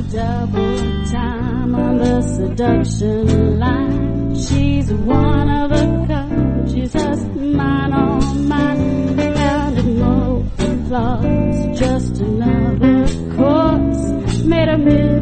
double time on the seduction line. She's one of a kind. She's just mine on mine. Counted more flaws, just another course. Made a million